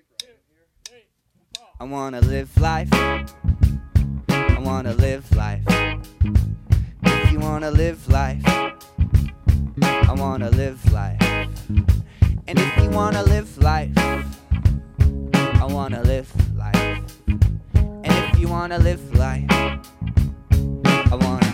I wanna live life. I wanna live life. If you wanna live life, I wanna live life. And if you wanna live life, I wanna live life. And if you wanna live life, I wanna.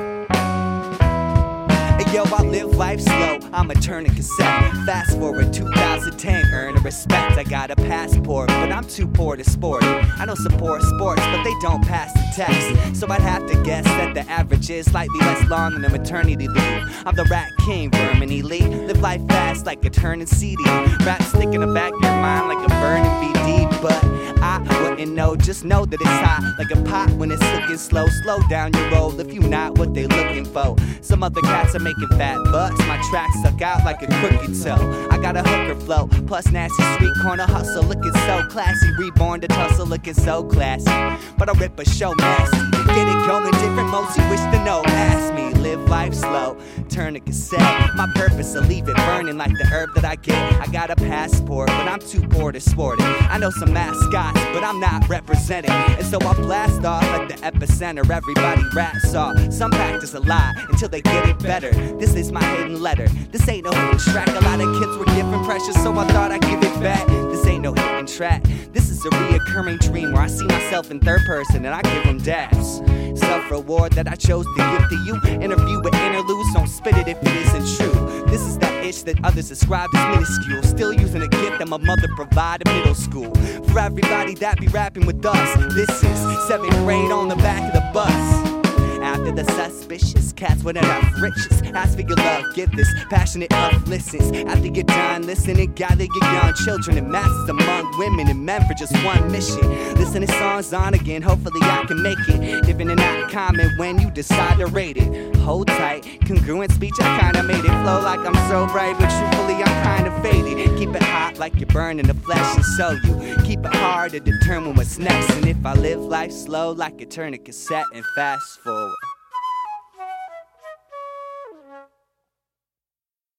Yo, I live life slow, I'm a turning cassette. Fast forward 2010, earn a respect. I got a passport, but I'm too poor to sport it. I know support sports, but they don't pass the test. So I'd have to guess that the average is slightly less long than a maternity leave. I'm the rat king, Vermin Elite. Live life fast like a turning CD. Rap stick in the back of your mind like a burning BD. But I wouldn't know, just know that it's hot like a pot when it's looking slow. Slow down your roll if you not what they looking for. Some other cats are making fat bucks, my track stuck out like a crooked toe. I got a hooker flow, plus nasty street corner hustle, looking so classy. Reborn to tussle, looking so classy. But I rip a show nasty, get it going different. Most you wish to know, ask me. Live life slow, turn a cassette. My purpose to leave it burning like the herb that I get. I got a passport, but I'm too poor to sport it. I know some mascots, but I'm not representing. And so I blast off at the epicenter. Everybody raps off, some practice a lie until they get it better. This is my hidden letter, this ain't no hidden track. A lot of kids were given pressure, so I thought I'd give it back. This ain't no hidden track, this is a reoccurring dream where I see myself in third person and I give them dabs. Self-reward that I chose to give to you. Interview with interludes, don't spit it if it isn't true. This is that itch that others describe as minuscule. Still using a gift that my mother provided middle school. For everybody that be rapping with us, this is 7th grade on the back of the bus. After the suspicious cats with enough riches, ask for your love, give this passionate listens. After you're done listening, gather your young children and masses among women and men for just one mission. Listen to songs on again, hopefully I can make it. Different and not common when you decide to rate it. Hold tight, congruent speech, I kinda made it flow like I'm so bright, but truthfully I'm kinda faded. Keep it hot like you're burning the flesh, and so you keep it hard to determine what's next. And if I live life slow like a turn a cassette and fast forward.